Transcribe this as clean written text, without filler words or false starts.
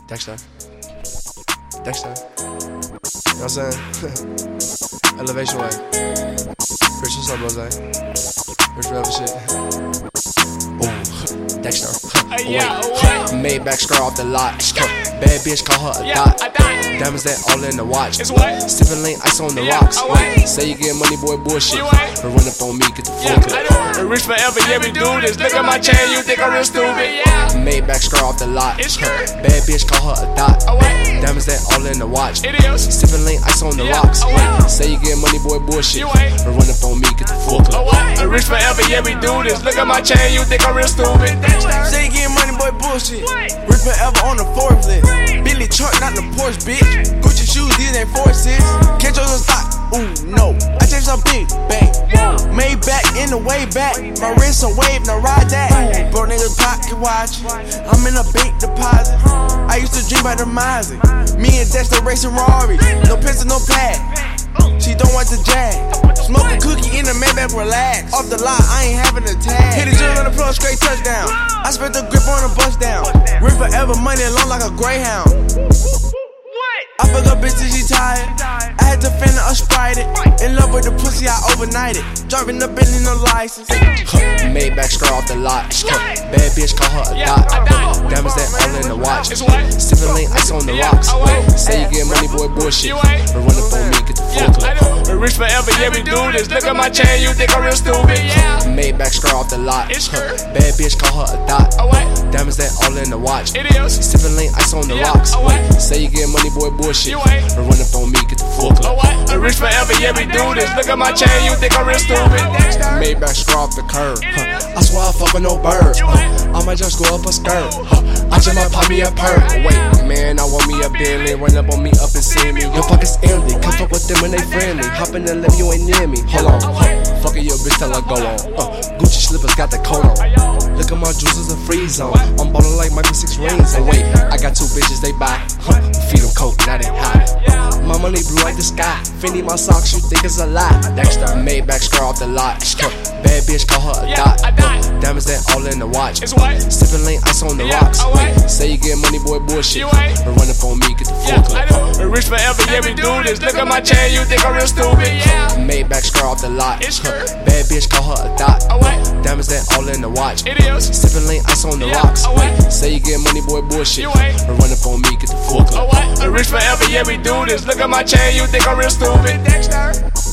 Dexter. Dexter. You know what I'm saying? Elevation way. Rich, what's up, Rose? Rich forever shit. Ooh, Dexter. Wait. Maybach skirt off the lot. Bad bitch, call her a dot. Diamonds that all in the watch. Sippin' lean ice on the rocks. Say you get money, boy, bullshit. But run up on me, get the full clip. Rich forever, yeah, we do this. Look at my chain, you think I'm real stupid. Maybach skirt off the lot. Bad bitch, call her a dot. Diamonds that all in the watch. Sippin' lean ice on the rocks. Say you get money, boy, bullshit. But run up on me, get the full clip. Rich forever, yeah, we do this. Look at my chain, you think I'm real stupid. Say you getting money, boy, bullshit. Rich forever on the fourth list. Billy truck, not the Porsche, bitch. Gucci shoes, these ain't forces. Catch those in stock, ooh, no. I changed some big, bang, whoa. Maybach in the way back. My wrist a wave, now ride that. Ooh, bro, niggas pocket watch. I'm in a bank deposit. I used to dream about the Mazda. Me and Dexter racing Rari. No pistol, no pad. She don't want the jag. Smoke a cookie in the Maybach, relax. Off the lot, I ain't having a tag. Hit a drill on the plug, straight touchdown. I spent the grip on the bust down. Rich forever, money long like a Greyhound. I fuck up bitch till she tired. I had to fend her, Sprite it. In love with the pussy, I overnight it. Driving up in no license. Maybach skirt off the lot. Bad bitch, call her a dot. Diamonds that all in the watch. Sippin' lean ice on the rocks. Say you get money, boy, bullshit. But run up on me, get the full clip. Rich forever, yeah, we do this. Look at my chain, you think I'm real stupid. Maybach skirt off the lot. Bad bitch, call her a dot. Diamonds that all in the watch. Sippin' lean ice on the rocks. Say you get money, boy, bullshit. But run up on me, get the full clip. Rich forever, yeah, we do this. Look at my chain, you think I'm real stupid. Maybach skirt off the curb. I swear I fuck with no birds. I might just go up a skirt. I just might pop me a perk. Wait, man, I want me a Bentley. Run up on me up and see me. Your pockets empty. Come fuck with them when they friendly. Hop in the lift, you ain't near me. Hold on, fuck it, your bitch till I go on. Gucci slippers got the coat on. Look at my juices, a free zone. I'm ballin' like Michael 6 rings. And wait, I got 2 bitches, they buy. Feed them coke, now they hot. My money blue like the sky. Fendi my socks, you think it's a lie. Dexter, Maybach skirt off the lot. Bad bitch, call her a dot. Diamonds that all in the watch. Sippin' lean ice on the rocks. Say you get money, boy, bullshit. But run up on me, get the full clip. Rich forever, yeah, we do this. Look at my chain, you think I'm real stupid. Maybach skirt off the lot. Bad bitch, call her a dot. Diamonds that all in the watch. Sippin' lean ice on the rocks. Say you get money, boy, bullshit. But run up on me, get the full clip. Rich forever, yeah, we do this. Look at my chain, you think I'm real stupid. Dexter.